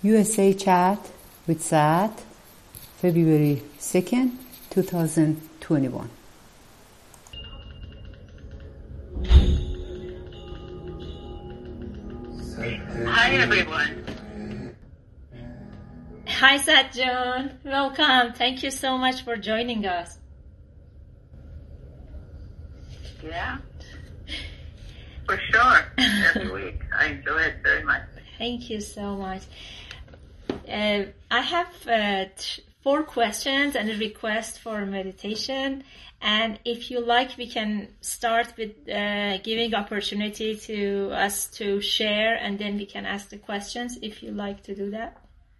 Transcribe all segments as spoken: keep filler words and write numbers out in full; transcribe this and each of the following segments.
U S A Chat with Saad, February second, twenty twenty-one. Hi everyone. Hi Saad-Jun, welcome. Thank you so much for joining us. Yeah, for sure. Every week. I enjoy it very much. Thank you so much. Uh, I have uh, t- four questions and a request for meditation. And if you like, we can start with uh, giving opportunity to us to share, and then we can ask the questions if you like to do that.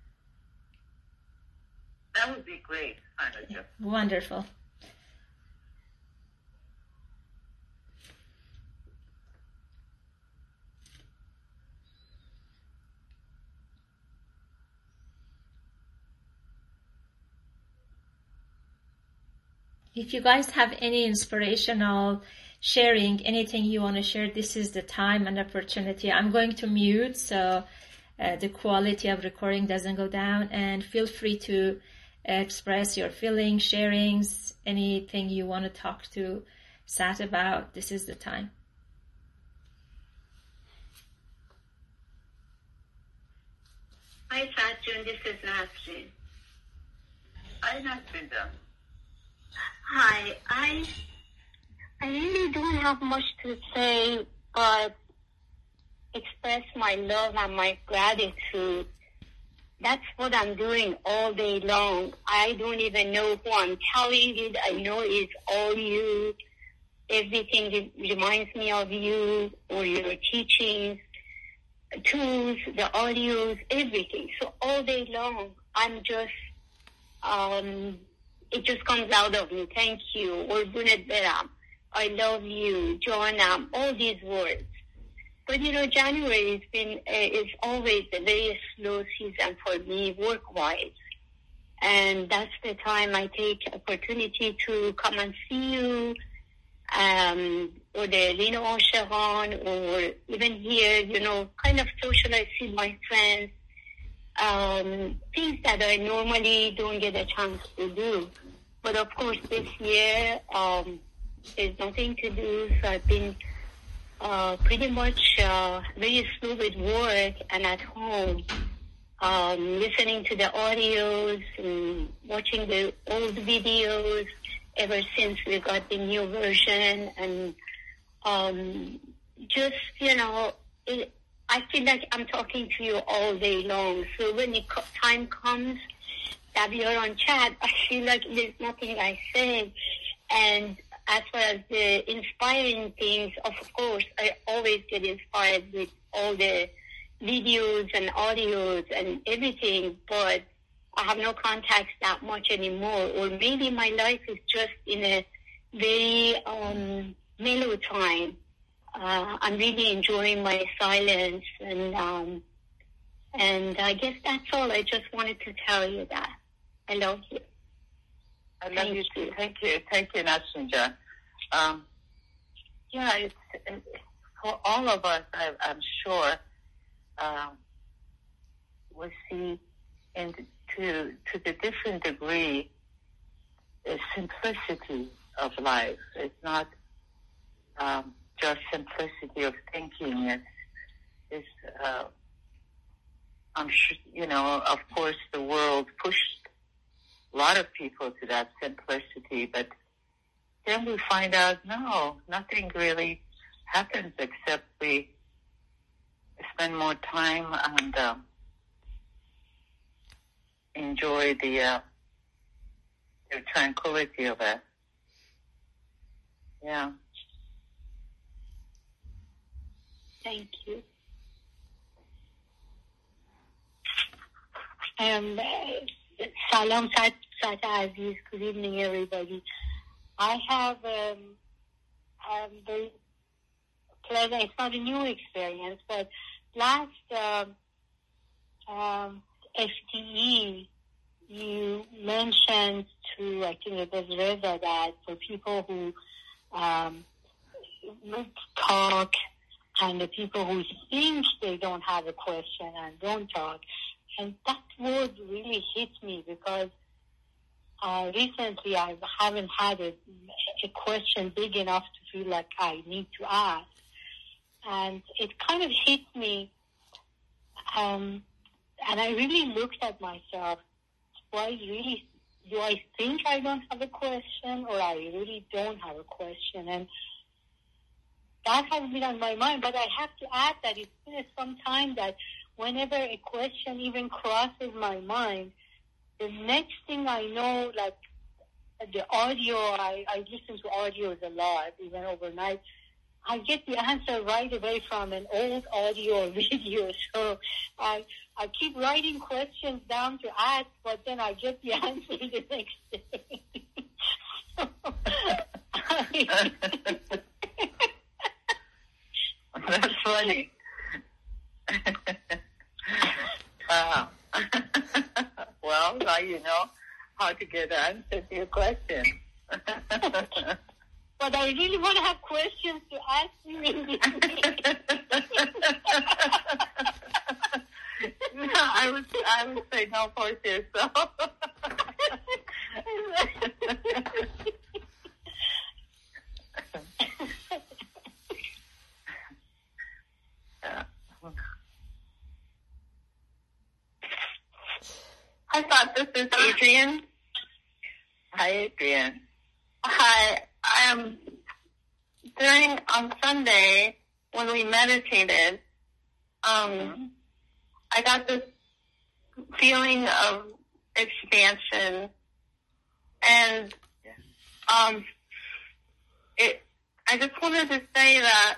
That would be great, Anna. Wonderful. If you guys have any inspirational sharing, anything you want to share, this is the time and opportunity. I'm going to mute so uh, the quality of recording doesn't go down, and feel free to express your feelings, sharings, anything you want to talk to Saad about. This is the time. Hi Saad-Jun, this is Nasrin. Hi Nasrin. Hi, I I really don't have much to say, but express my love and my gratitude. That's what I'm doing all day long. I don't even know who I'm telling it. I know it's all you. Everything reminds me of you or your teachings, tools, the audios, everything. So all day long, I'm just... um. It just comes out of me. Thank you. Or Bunet Beram. I love you. Joanam. All these words. But you know, January has been, uh, is always a very slow season for me work-wise. And that's the time I take opportunity to come and see you, um, or the Lino Oshahan, or even here, you know, kind of socialize with my friends. Um, things that I normally don't get a chance to do. But of course this year, um, there's nothing to do, so I've been, uh, pretty much, uh, very slow with work and at home, um, listening to the audios and watching the old videos ever since we got the new version, and, um, just, you know, it, I feel like I'm talking to you all day long. So when the time comes that we are on chat, I feel like there's nothing I say. And as far as the inspiring things, of course, I always get inspired with all the videos and audios and everything, but I have no contacts that much anymore. Or maybe my life is just in a very um, mellow time. Uh, I'm really enjoying my silence, and um, and I guess that's all. I just wanted to tell you that. I love you. I love Thank you too. Thank you. Thank you, Nasrinja. Um, yeah, it's, it's, for all of us, I, I'm sure, um, we see in, to, to the different degree the simplicity of life. It's not... Um, just simplicity of thinking. It's, it's uh, I'm sure, you know, of course the world pushed a lot of people to that simplicity, but then we find out, no, nothing really happens except we spend more time and uh, enjoy the, uh, the tranquility of it. Yeah. Thank you. Um, Salam, Saad Aziz. Good evening, everybody. I have um, um, the pleasure. It's not a new experience, but last um, um, F T E, you mentioned to, I think it was Reza, that for people who um, talk and the people who think they don't have a question and don't talk, And that word really hit me because uh, recently I haven't had a, a question big enough to feel like I need to ask. And it kind of hit me. Um, and I really looked at myself. Do I really, do I think I don't have a question, or I really don't have a question? And that has been on my mind, but I have to add that it's been some time that whenever a question even crosses my mind, the next thing I know, like the audio, I, I listen to audios a lot, even overnight, I get the answer right away from an old audio or video. So I I keep writing questions down to ask, but then I get the answer the next day. So, I, That's funny. Wow. Well, now you know how to get the answer to your question. But I really want to have questions to ask you in this meeting. No, I would, I would say no, force yourself. I thought this is Adrienne. Hi, Adrienne. Hi. Um, during, on Sunday, when we meditated, um, mm-hmm. I got this feeling of expansion, and um, it. I just wanted to say that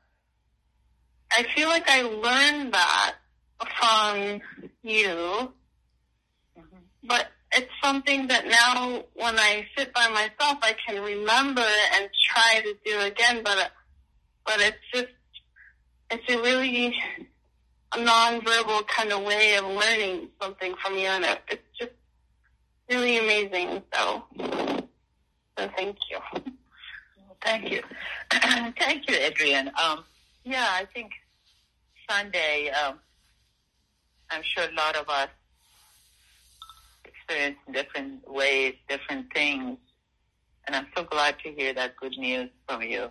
I feel like I learned that from you, mm-hmm. but it's something that now when I sit by myself, I can remember and try to do again, but but it's just, it's a really a non-verbal kind of way of learning something from you, and it, it's just really amazing. So, so thank you. Thank you. Thank you, Adrienne. Um, yeah, I think Sunday, um, I'm sure a lot of us experience in different ways, different things, and I'm so glad to hear that good news from you.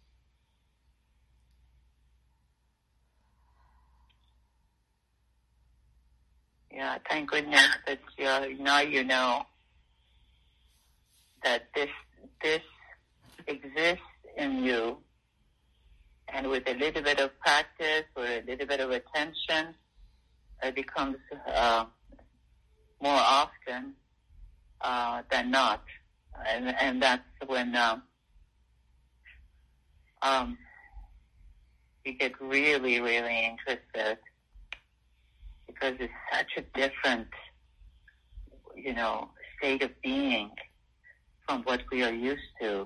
Yeah, thank goodness that you're, now you know that this this exists in you, and with a little bit of practice or a little bit of attention, it becomes uh, more often uh, than not, and, and that's when um, um, you get really, really interested, because it's such a different, you know, state of being from what we are used to.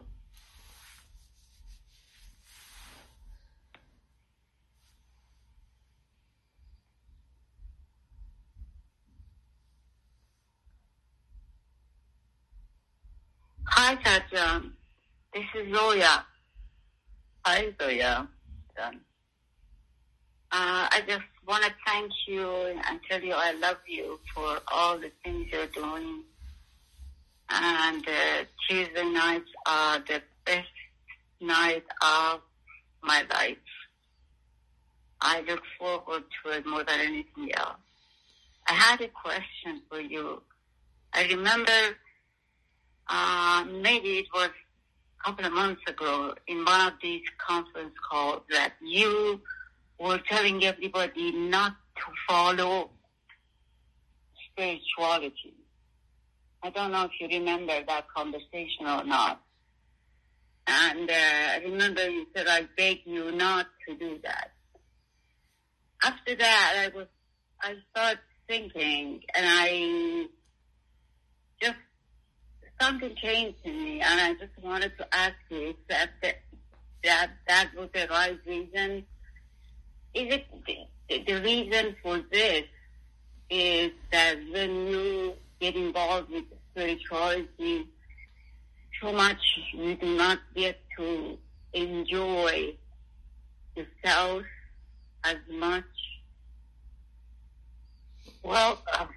Hi, Chacha. This is Zoya. Hi, Zoya. Um, uh, I just want to thank you and tell you I love you for all the things you're doing. And uh, Tuesday nights are the best night of my life. I look forward to it more than anything else. I had a question for you. I remember uh, maybe it was a couple of months ago in one of these conference calls that you were telling everybody not to follow spirituality. I don't know if you remember that conversation or not. And uh, I remember you said, I beg you not to do that. After that, I was, I started thinking, and I just, something changed in me, and I just wanted to ask you if that, that, that was the right reason. Is it the, the reason for this is that when you get involved with spirituality too much, you do not get to enjoy yourself as much? Well, uh,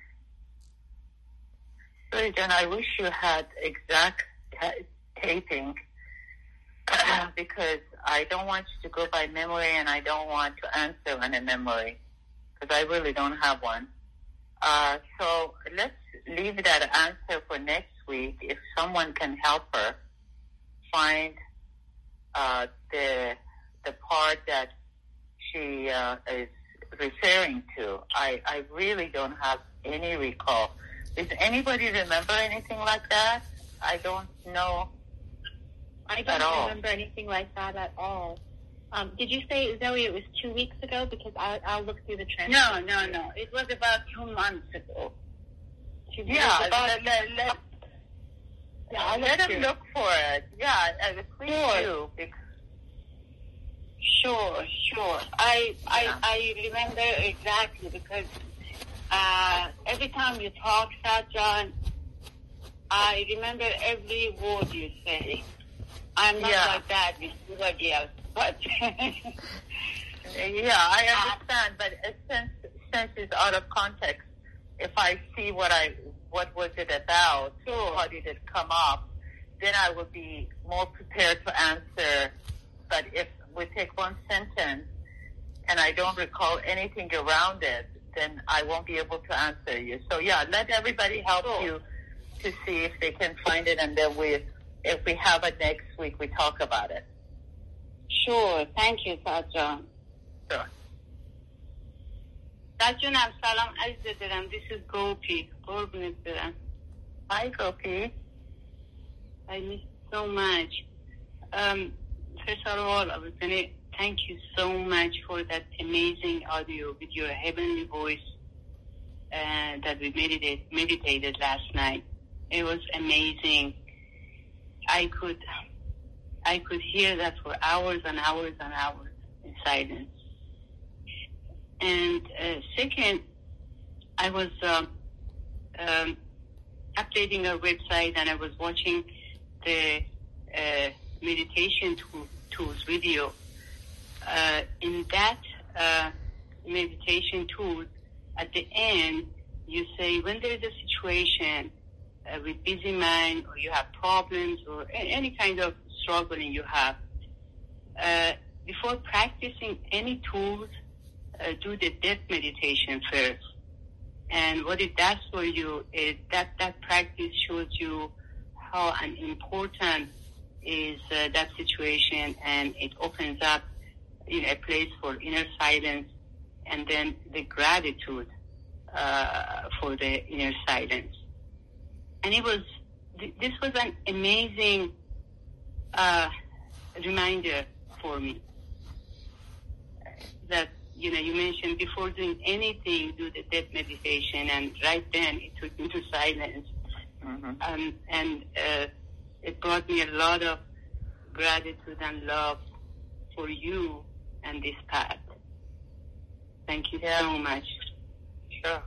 really, Jen, I wish you had exact ta- taping uh, because I don't want you to go by memory, and I don't want to answer on a memory because I really don't have one. Uh, so let's leave that answer for next week. If someone can help her find uh, the the part that she uh, is referring to, I, I really don't have any recall. Does anybody remember anything like that? I don't know. I don't remember anything like that at all. Um, did you say, Zoe, it was two weeks ago? Because I, I'll look through the transcript. No, no, no. It was about two months ago. Two yeah, about, let, let, let, yeah, I'll let them look for it. Yeah, uh, please sure. do. Because Sure, sure. I I Yeah. I remember exactly because uh, every time you talk, Sajjan, I remember every word you say. I'm not Yeah. like that with everybody else, but Yeah, I understand, but uh, since since it's out of context, if I see what I what was it about, Sure. how did it come up, then I will be more prepared to answer. But if we take one sentence and I don't recall anything around it, then I won't be able to answer you. So yeah, let everybody help Sure. you to see if they can find it, and then we, if we have it next week, we talk about it. sure. Thank you, Sajjan. Sure. Sajjanam salam azza diram. This is Gopi. Gopi diram. Hi, Gopi. I miss so much. Um, first of all, I was going to thank you so much for that amazing audio with your heavenly voice uh, that we meditated, meditated last night. It was amazing. I could, I could hear that for hours and hours and hours in silence. And uh, second, I was um, um, updating our website, and I was watching the uh, meditation tool, tools video. Uh, in that uh, meditation tool, at the end, you say when there is a situation uh, with busy mind, or you have problems, or a- any kind of struggling you have, uh, before practicing any tools, uh, do the death meditation first. And what it does for you is that that practice shows you how an important is uh, that situation, and it opens up in a place for inner silence, and then the gratitude uh, for the inner silence. And it was, th- this was an amazing uh, reminder for me that, you know, you mentioned before doing anything, do the death meditation, and right then it took me to silence. Mm-hmm. Um, and uh, it brought me a lot of gratitude and love for you and this path. Thank you Yeah. so much. Sure.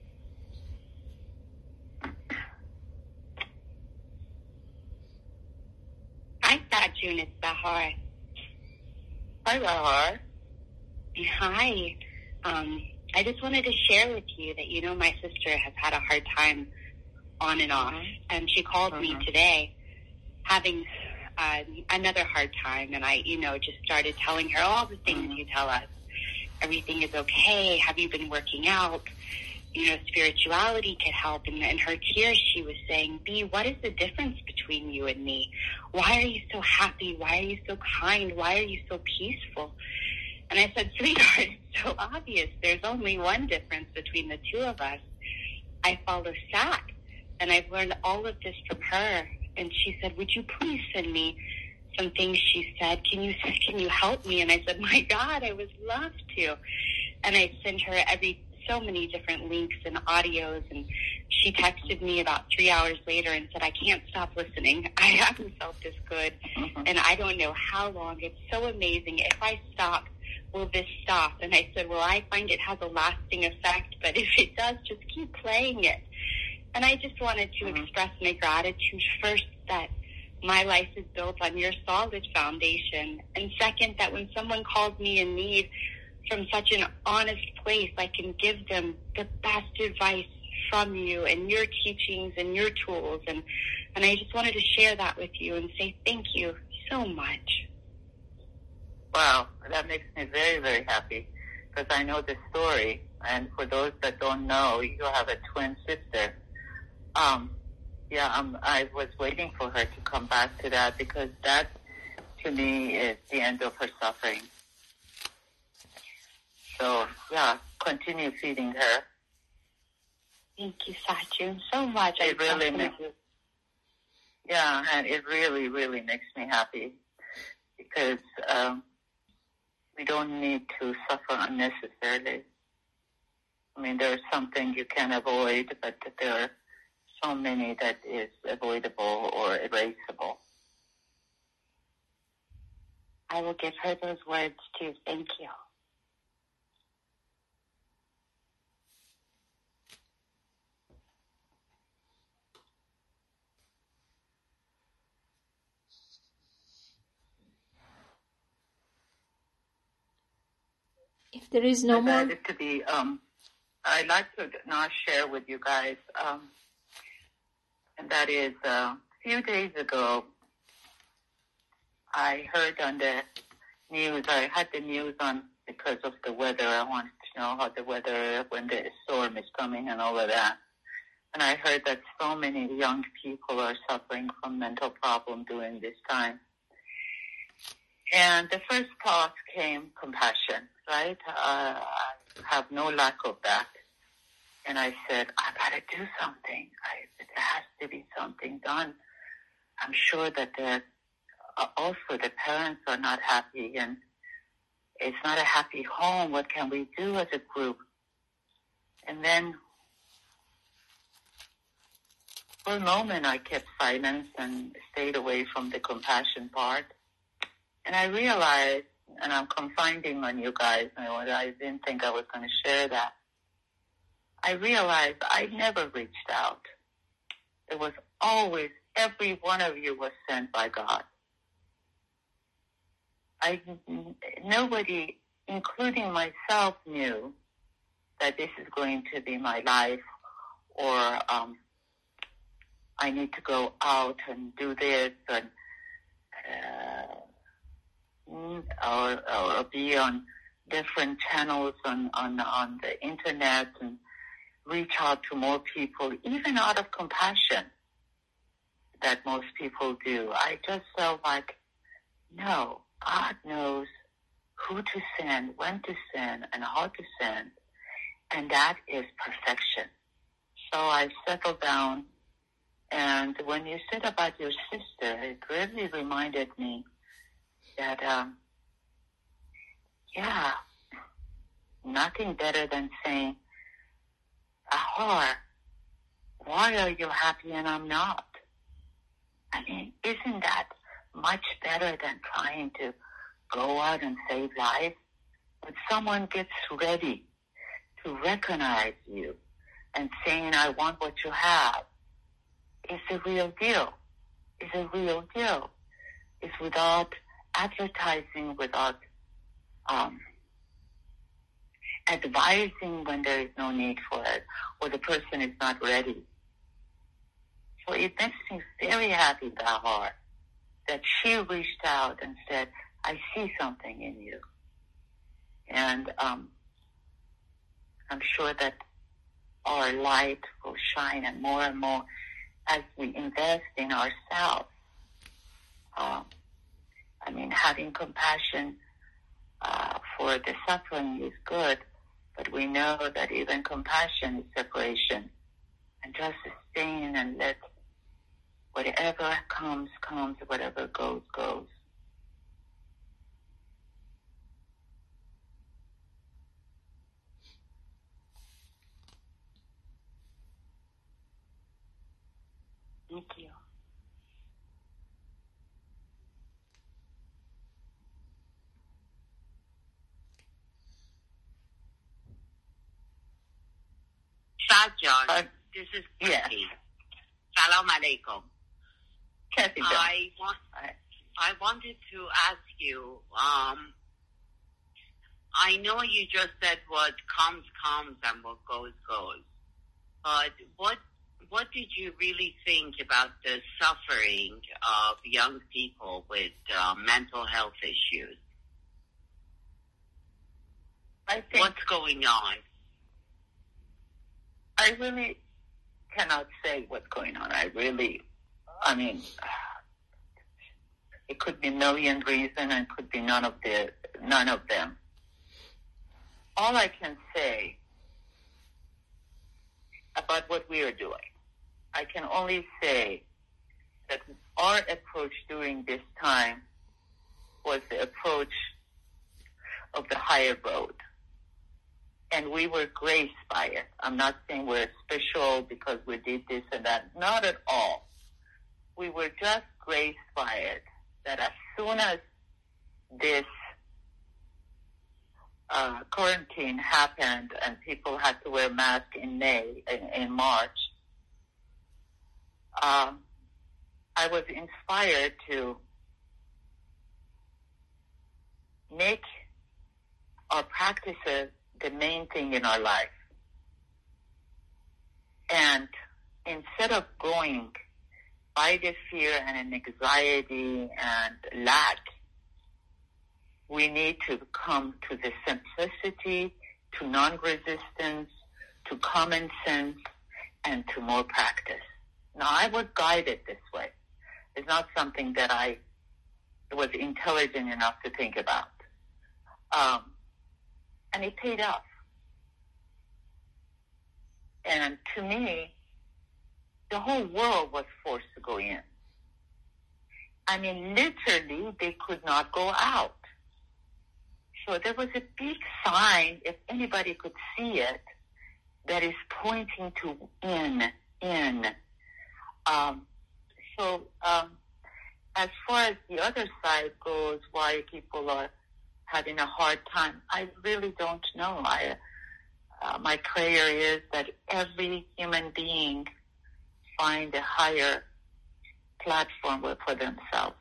Hi, Sajjan. It's Bahar. Hi, Bahar. Hi. Um, I just wanted to share with you that, you know, my sister has had a hard time on and off, and she called me Mhm. today having uh, another hard time, and I, you know, just started telling her all the things Mhm. you tell us. Everything is okay. Have you been working out? You know, spirituality could help. And in her tears, she was saying, B, what is the difference between you and me? Why are you so happy? Why are you so kind? Why are you so peaceful? And I said, sweetheart, it's so obvious. There's only one difference between the two of us. I follow Sat, and I've learned all of this from her. And she said, would you please send me some things she said? Can you can you help me? And I said, my God, I would love to. And I sent her every so many different links and audios, and she texted me about three hours later and said, I can't stop listening. I haven't felt this good, Mhm. and I don't know how long. It's so amazing. If I stop, will this stop? And I said, well, I find it has a lasting effect, but if it does, just keep playing it. And I just wanted to Mhm. express my gratitude first that my life is built on your solid foundation, and second, that when someone calls me in need, from such an honest place, I can give them the best advice from you and your teachings and your tools. And, and I just wanted to share that with you and say thank you so much. Wow, that makes me very, very happy because I know the story. And for those that don't know, you have a twin sister. Um, yeah, um, I was waiting for her to come back to that because that, to me, is the end of her suffering. So, yeah, continue feeding her. Thank you, Sachoo, so much. It I really makes, yeah, and it really, really makes me happy because um, we don't need to suffer unnecessarily. I mean, there's something you can avoid, but there are so many that is avoidable or erasable. I will give her those words too. Thank you. If there is no I'd more... like to be, um, I'd like to now share with you guys, um, and that is uh, a few days ago, I heard on the news, I had the news on because of the weather. I wanted to know how the weather, when the storm is coming and all of that. And I heard that so many young people are suffering from mental problems during this time. And the first thought came compassion, right? Uh, I have no lack of that. And I said, I got to do something. I, there has to be something done. I'm sure that the, uh, also the parents are not happy and it's not a happy home. What can we do as a group? And then for a moment I kept silence and stayed away from the compassion part. And I realized, and I'm confiding on you guys, I didn't think I was going to share that. I realized I never reached out. It was always, every one of you was sent by God. I, nobody, including myself, knew that this is going to be my life or um, I need to go out and do this and uh, Or, or be on different channels on, on, on the internet and reach out to more people, even out of compassion that most people do. I just felt like, no, God knows who to send, when to send, and how to send, and that is perfection. So I settled down, and when you said about your sister, it really reminded me that, um, yeah, nothing better than saying, Ahar, why are you happy and I'm not? I mean, isn't that much better than trying to go out and save lives? When someone gets ready to recognize you and saying, I want what you have, it's a real deal. It's a real deal. It's without advertising, without um, advising when there is no need for it or the person is not ready. So it makes me very happy, Bahar, that she reached out and said, I see something in you. And um, I'm sure that our light will shine and more and more as we invest in ourselves. Um, I mean, having compassion uh, for the suffering is good, but we know that even compassion is separation. And just sustain and let whatever comes, comes, whatever goes, goes. Thank you. Sajjan, Uh, this is yes. Kathy. Salam alaikum. Kathy, I want, I wanted to ask you, um, I know you just said what comes, comes, and what goes, goes. But what what did you really think about the suffering of young people with uh, mental health issues? I think What's going on? I really cannot say what's going on. I really, I mean, it could be a million reasons, and it could be none of the none of them. All I can say about what we are doing, I can only say that our approach during this time was the approach of the higher road. And we were graced by it. I'm not saying we're special because we did this and that. Not at all. We were just graced by it that as soon as this uh, quarantine happened and people had to wear masks in May, in, in March, um, I was inspired to make our practices the main thing in our life. And instead of going by the fear and an anxiety and lack, we need to come to the simplicity, to non-resistance, to common sense, and to more practice. Now, I was guided this way. It's not something that I was intelligent enough to think about. Um, And it paid off. And to me, the whole world was forced to go in. I mean, literally, they could not go out. So there was a big sign, if anybody could see it, that is pointing to in, in. Um, so um, as far as the other side goes, why people are having a hard time, I really don't know. I, uh, my prayer is that every human being find a higher platform for themselves.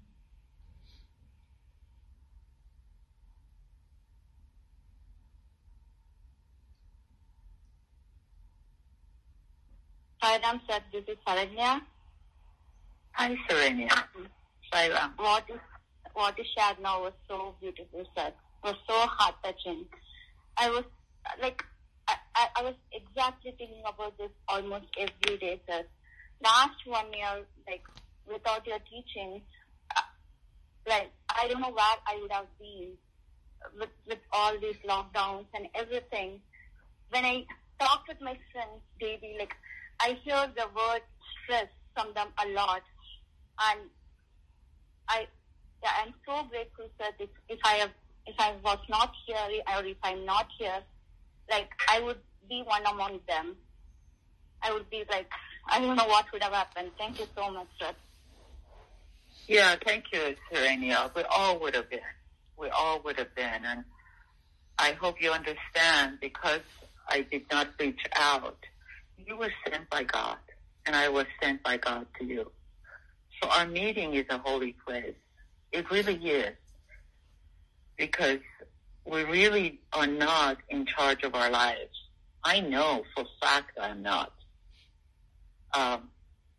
Hi, Ram sir. This is Saranya. Hi, Saranya. Hi, Ram. What is what is shared now was so beautiful, sir. It was so heart touching. I was like, I, I, I was exactly thinking about this almost every day, sir. Last one year, like without your teaching, uh, like I don't know where I would have been with with all these lockdowns and everything. When I talk with my friends daily, like I hear the word stress from them a lot, and I. Yeah, I'm so grateful, sir. If, if I have, if I was not here, or if I'm not here, like I would be one among them. I would be like, I don't know what would have happened. Thank you so much, sir. Yeah, thank you, Saranya. We all would have been. We all would have been, and I hope you understand. Because I did not reach out, you were sent by God, and I was sent by God to you. So our meeting is a holy place. It really is, because we really are not in charge of our lives. I know for a fact I'm not. Um,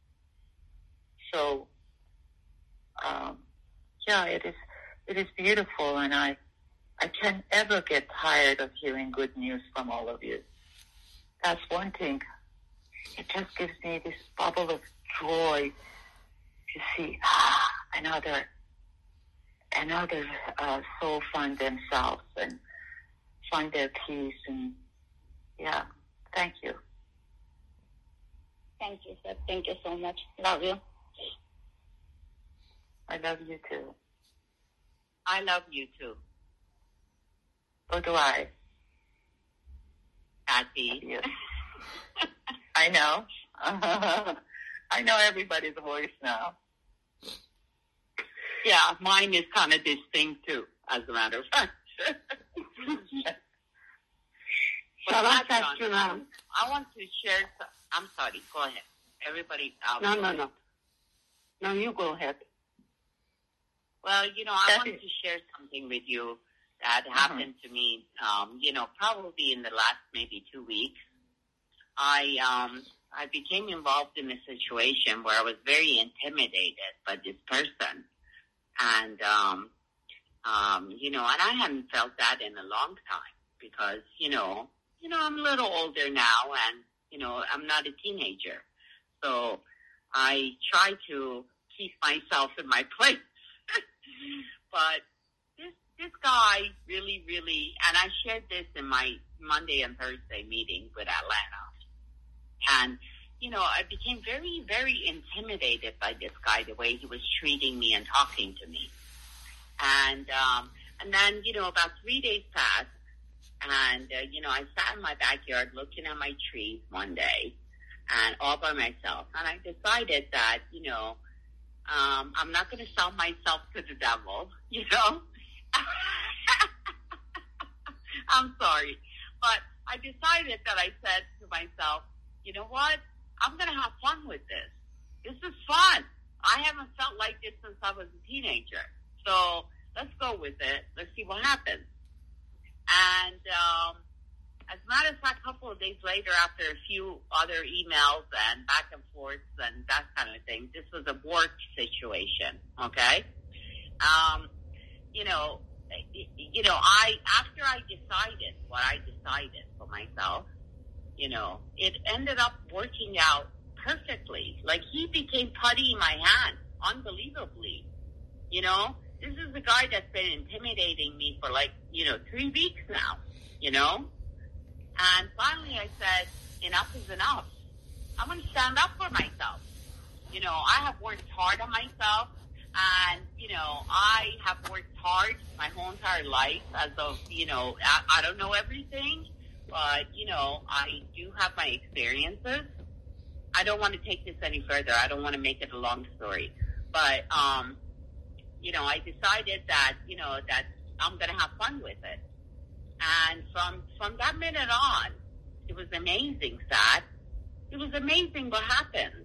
so, um, yeah, it is. It is beautiful, and I, I can't ever get tired of hearing good news from all of you. That's one thing. It just gives me this bubble of joy to see ah, another. another uh, soul find themselves and find their peace. And yeah, thank you. Thank you, sir. Thank you so much. Love you. I love you too. I love you too. So do I. Happy. Yes. I know. I know everybody's voice now. Yeah, mine is kind of distinct too, as a matter of fact. Shall I ask you now? I want to share. Some, I'm sorry. Go ahead. Everybody out. No, no, no. No, you go ahead. Well, you know, I wanted to share something with you. that happened to me, um, you know, probably in the last maybe two weeks. I um, I became involved in a situation where I was very intimidated by this person. And, um, um, you know, and I hadn't felt that in a long time because, you know, you know, I'm a little older now and, you know, I'm not a teenager. So I try to keep myself in my place. But this this guy really, really, and I shared this in my Monday and Thursday meeting with Atlanta. And, you know, I became very, very intimidated by this guy, the way he was treating me and talking to me. And um, and then, you know, about three days passed, and, uh, you know, I sat in my backyard looking at my trees one day, and all by myself. And I decided that, you know, um, I'm not going to sell myself to the devil, you know. I'm sorry. But I decided that I said to myself, you know what? I'm going to have fun with this. This is fun. I haven't felt like this since I was a teenager. So let's go with it. Let's see what happens. And um, as a matter of fact, a couple of days later, after a few other emails and back and forth and that kind of thing, this was a work situation, okay? Um, you know, you know, I after I decided what I decided for myself, you know, it ended up working out perfectly. Like, he became putty in my hand, unbelievably. You know, this is a guy that's been intimidating me for, like, you know, three weeks now, you know? And finally I said, enough is enough. I'm going to stand up for myself. You know, I have worked hard on myself, and, you know, I have worked hard my whole entire life as of, you know, I, I don't know everything, but, you know, I do have my experiences. I don't want to take this any further. I don't want to make it a long story. But, um, you know, I decided that, you know, that I'm going to have fun with it. And from from that minute on, it was amazing, Sat. It was amazing what happened.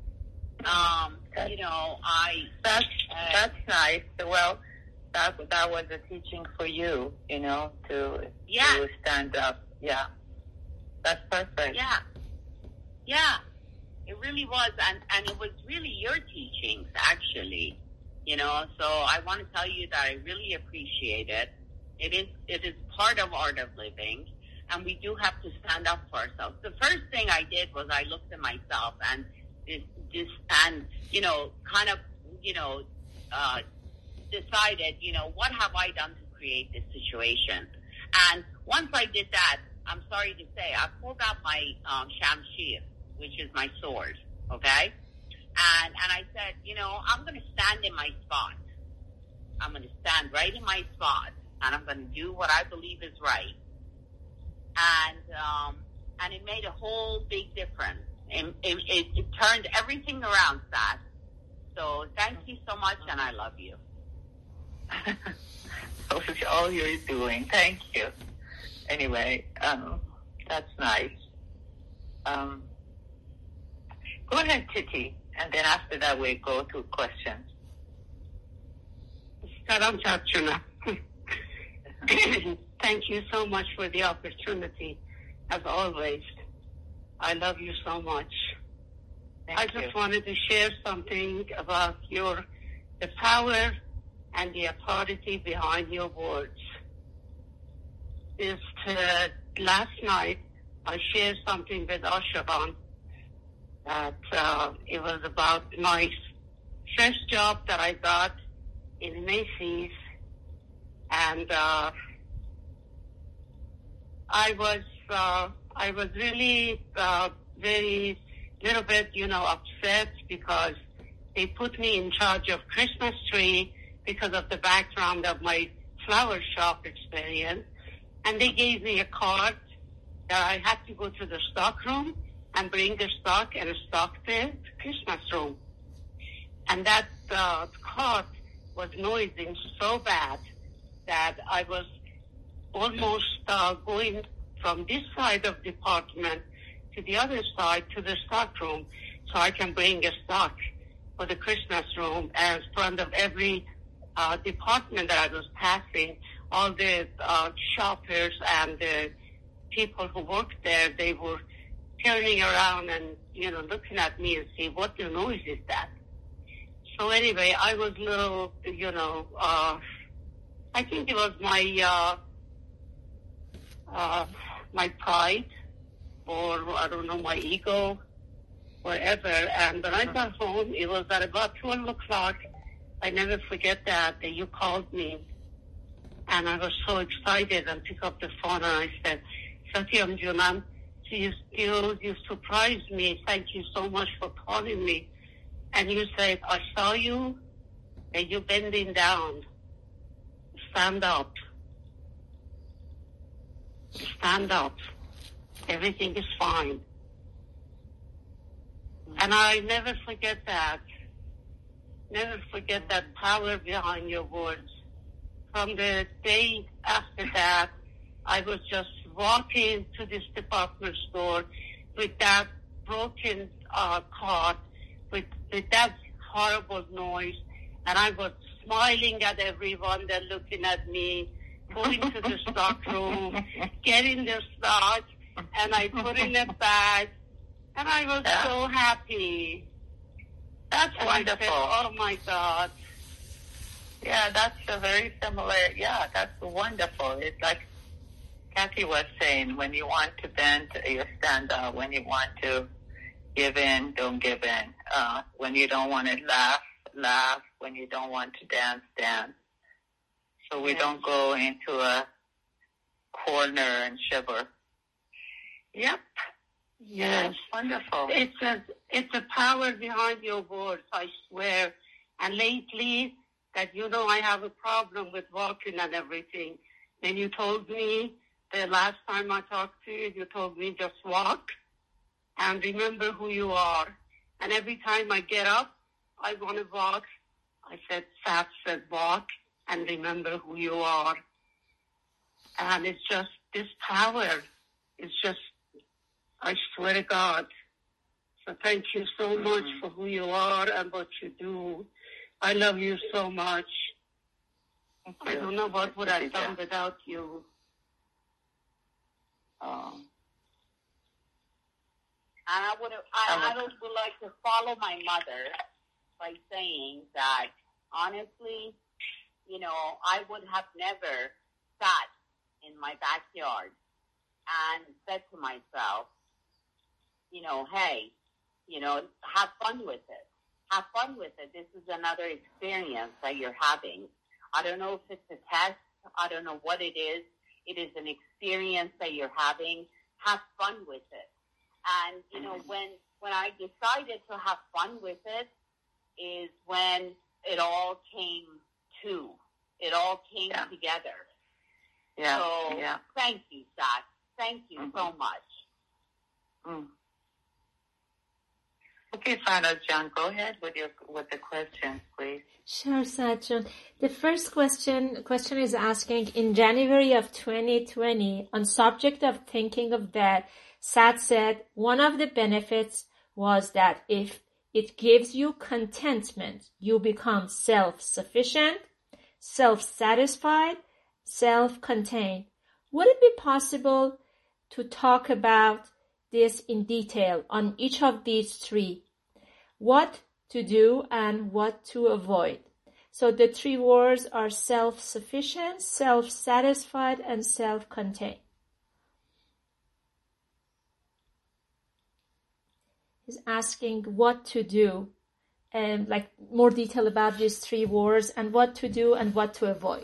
Um, you know, I... That's, uh, that's nice. Well, that, that was a teaching for you, you know, to, yeah. to stand up. Yeah. That's perfect. Yeah. Yeah. It really was. And, and it was really your teachings, actually. You know, so I want to tell you that I really appreciate it. It is it is part of Art of Living, and we do have to stand up for ourselves. The first thing I did was I looked at myself and this, this and you know, kind of you know, uh, decided, you know, what have I done to create this situation? And once I did that, I'm sorry to say, I pulled out my um, shamshir, which is my sword. Okay. And and I said, you know, I'm going to stand in my spot. I'm going to stand right in my spot, and I'm going to do what I believe is right. And um, and it made a whole big difference. It, it, it, it turned everything around, Sat. So thank you so much, and I love you. That's all you're doing. Thank you. Anyway, um, that's nice. Um, go ahead, Titi. And then after that, we go to questions. Salam Chachuna. Thank you so much for the opportunity, as always. I love you so much. Thank I you. just wanted to share something about your the power and the authority behind your words. Just uh, last night, I shared something with Ashaban that uh, it was about my first job that I got in Macy's, and uh, I was uh, I was really uh, very little bit, you know, upset because they put me in charge of Christmas tree because of the background of my flower shop experience, and they gave me a card that I had to go to the stock room and bring the stock and stock the Christmas room. And that uh, cart was noising so bad that I was almost uh, going from this side of the department to the other side to the stock room so I can bring a stock for the Christmas room in front of every uh, department that I was passing all the uh, shoppers and the people who worked there, they were turning around and, you know, looking at me and see what the noise is that. So anyway, I was a little, you know, uh, I think it was my, uh, uh, my pride, or I don't know, my ego, whatever. And when I got home, it was at about twelve o'clock. I never forget that, that you called me. And I was so excited and picked up the phone and I said, Satyam Junam, you still, you surprised me. Thank you so much for calling me. And you said, I saw you and you bending down. Stand up. Stand up. Everything is fine. And I never forget that. Never forget that power behind your words. From the day after that, I was just walking to this department store with that broken uh, cart, with, with that horrible noise, and I was smiling at everyone that looking at me, going to the stock room, getting the stock, and I put in it back, and I was yeah. so happy. That's and wonderful. I said, oh my God. Yeah, that's a very similar, yeah, that's wonderful. It's like Kathy was saying, when you want to bend, you stand up. When you want to give in, don't give in. Uh, when you don't want to laugh, laugh. When you don't want to dance, dance. So we yes. don't go into a corner and shiver. Yep. Yes. Wonderful. It's a, it's a power behind your words, I swear. And lately, that you know I have a problem with walking and everything. Then you told me the last time I talked to you, you told me just walk and remember who you are. And every time I get up, I want to walk. I said, Sat said walk and remember who you are. And it's just this power. It's just, I swear to God. So thank you so much for who you are and what you do. I love you so much. I don't know what would I have done without you. Um, and I would have, I, I would, would like to follow my mother by saying that honestly, you know, I would have never sat in my backyard and said to myself, you know, hey, you know, have fun with it. Have fun with it. This is another experience that you're having. I don't know if it's a test. I don't know what it is. It is an experience that you're having. Have fun with it. And, you know, when, when I decided to have fun with it is when it all came to. It all came yeah. together. Yeah. So yeah. thank you, Sat. Thank you mm-hmm. so much. Mm. Okay, Sana John, go ahead with your with the questions, please. Sure, Satchel. The first question question is asking, in January of twenty twenty, on subject of thinking of death, Sat said one of the benefits was that if it gives you contentment, you become self-sufficient, self-satisfied, self-contained. Would it be possible to talk about this in detail on each of these three? What to do and what to avoid. So the three words are self-sufficient, self-satisfied, and self-contained. He's asking what to do, and like more detail about these three words and what to do and what to avoid.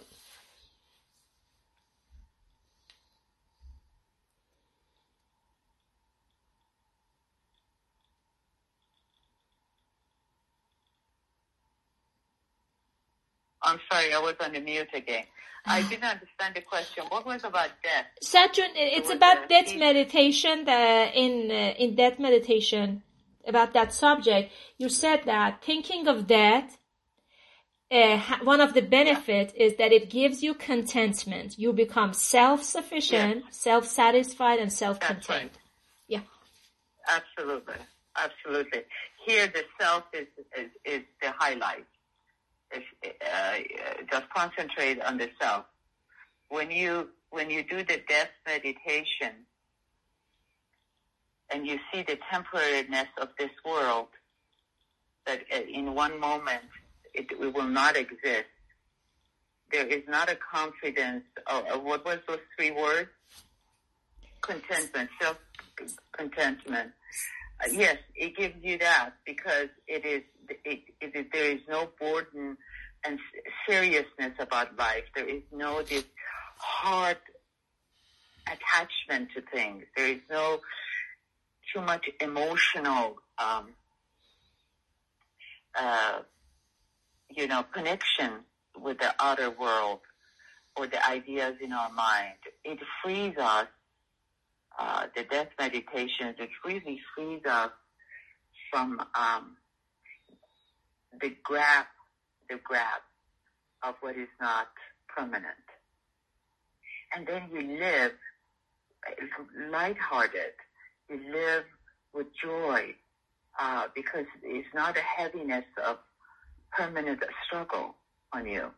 I'm sorry, I was on the mute again. I didn't understand the question. What was about death? Satchel, it's about death meditation. The, in uh, in death meditation, about that subject, you said that thinking of death, uh, one of the benefits yeah. is that it gives you contentment. You become self-sufficient, yes. self-satisfied, and self-contained. Right. Yeah. Absolutely. Absolutely. Here the self is, is, is the highlight. If, uh, just concentrate on the self. when you when you do the death meditation and you see the temporariness of this world, that in one moment it, it will not exist. There is not a confidence. Of, of what was those three words? Contentment, self-contentment. Uh, yes, it gives you that because it is. It, it, it, there is no burden and seriousness about life. There is no this hard attachment to things. There is no too much emotional, um, uh, you know, connection with the outer world or the ideas in our mind. It frees us, uh, the death meditations, it really frees us from um, the grab, the grab of what is not permanent. And then you live lighthearted. You live with joy uh, because it's not a heaviness of permanent struggle on you.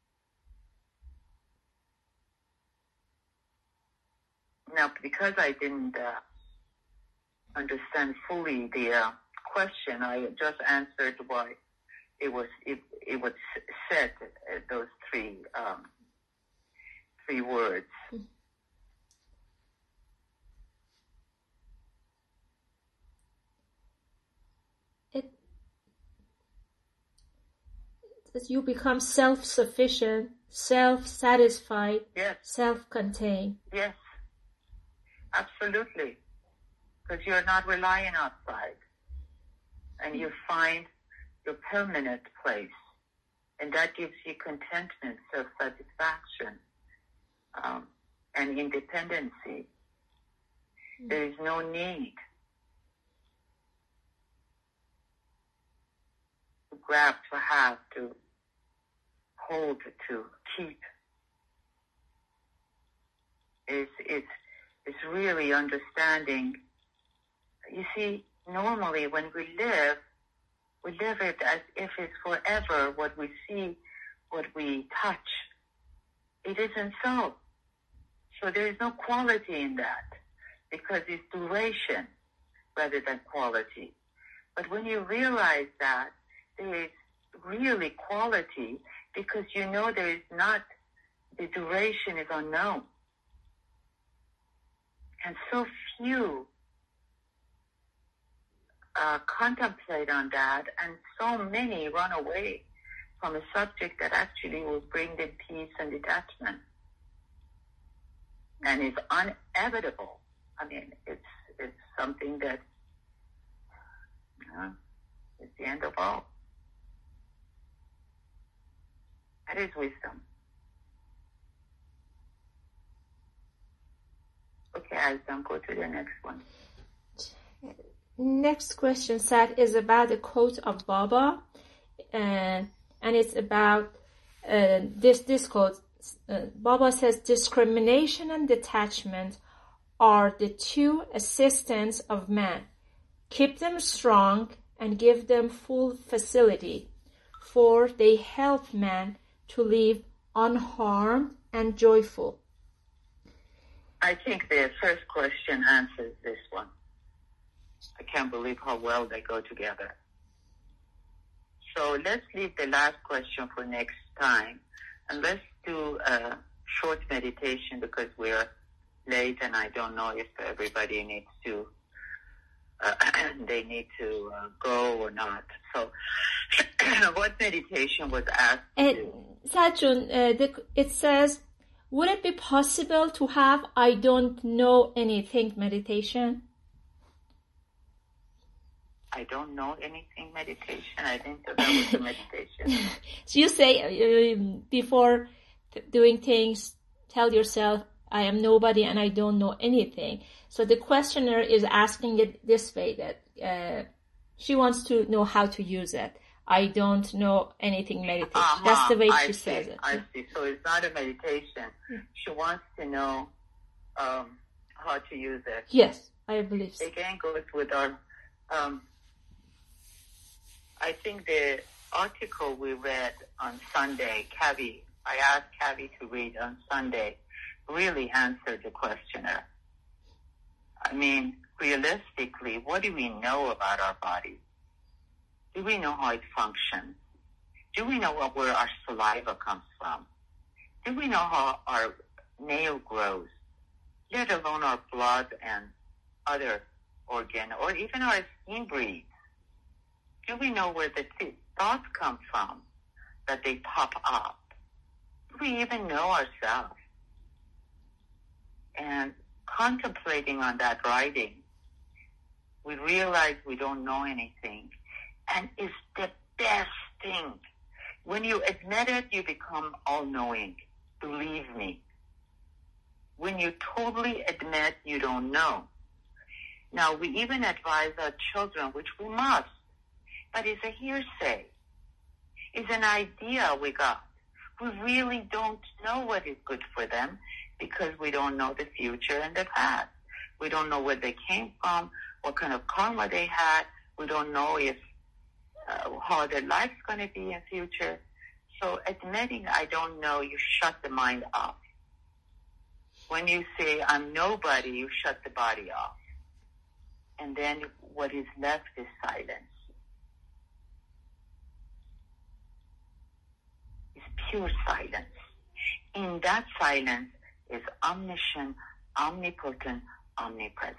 Now, because I didn't uh, understand fully the uh, question, I just answered why it was it, it was said uh, those three um, three words. It you become self-sufficient, self-satisfied, yes. self-contained. Yes, absolutely. Because you're not relying outside. And you find your permanent place. And that gives you contentment, self-satisfaction, um, and independency. Mm. There is no need to grab, to have, to hold, to keep. It's, it's, it's really understanding. You see, normally when we live, we live it as if it's forever, what we see, what we touch. It isn't so. So there is no quality in that because it's duration rather than quality. But when you realize that, there is really quality because you know there is not, the duration is unknown. And so few uh, contemplate on that, and so many run away from a subject that actually will bring them peace and detachment. And is inevitable. I mean, it's it's something that, you know, it's the end of all. That is wisdom. Okay, Azam, go to the next one. Next question, Sat, is about a quote of Baba, uh, and it's about uh, this this quote. Uh, Baba says, discrimination and detachment are the two assistants of man. Keep them strong and give them full facility, for they help man to live unharmed and joyful. I think the first question answers this one. I can't believe how well they go together. So let's leave the last question for next time, and let's do a short meditation because we're late and I don't know if everybody needs to, uh, they need to uh, go or not. So what meditation was asked? And Sajun, uh, the, it says, would it be possible to have I don't know anything meditation? I don't know anything meditation. I think that, that was the meditation. So you say uh, before doing things, tell yourself, I am nobody and I don't know anything. So the questioner is asking it this way, that uh, she wants to know how to use it. I don't know anything meditation. Uh-huh. That's the way I she see. says it. I see. So it's not a meditation. Yeah. She wants to know um, how to use it. Yes, I believe so. Again, goes with our... Um, I think the article we read on Sunday, Kavi, I asked Kathy to read on Sunday really answered the questioner. I mean, realistically, what do we know about our bodies? Do we know how it functions? Do we know what, where our saliva comes from? Do we know how our nail grows, let alone our blood and other organ, or even our skin breathes? Do we know where the th- thoughts come from, that they pop up? Do we even know ourselves? And contemplating on that writing, we realize we don't know anything. And it's the best thing. When you admit it, you become all-knowing. Believe me. When you totally admit you don't know. Now, we even advise our children, which we must, but it's a hearsay. It's an idea we got. We really don't know what is good for them because we don't know the future and the past. We don't know where they came from, what kind of karma they had. We don't know if uh, how their life's going to be in future. So admitting I don't know, you shut the mind off. When you say I'm nobody, you shut the body off. And then what is left is silence. It's pure silence. In that silence is omniscient, omnipotent, omnipresent.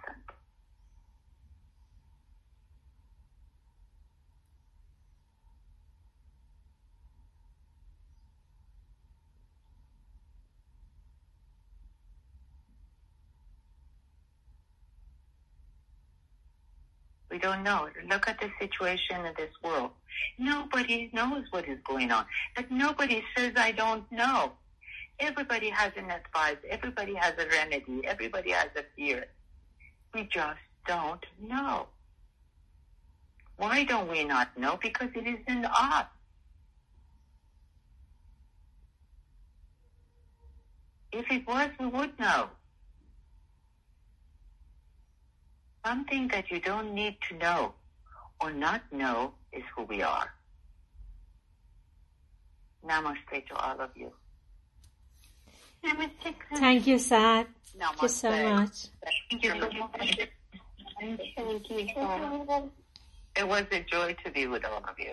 We don't know. Look at the situation in this world. Nobody knows what is going on. But nobody says, I don't know. Everybody has an advice. Everybody has a remedy. Everybody has a fear. We just don't know. Why don't we not know? Because it isn't us. If it was, we would know. Something that you don't need to know or not know is who we are. Namaste to all of you. Namaste. Thank you, Sad. Namaste. Thank you so much. Thank you. Thank you. It was a joy to be with all of you.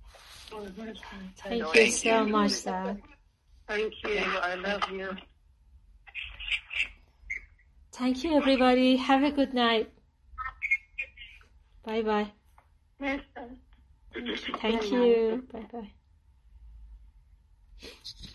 Thank you so much, Sad. Thank you. I love you. Thank you, everybody. Have a good night. Bye-bye. Yes, Thank you. Bye-bye.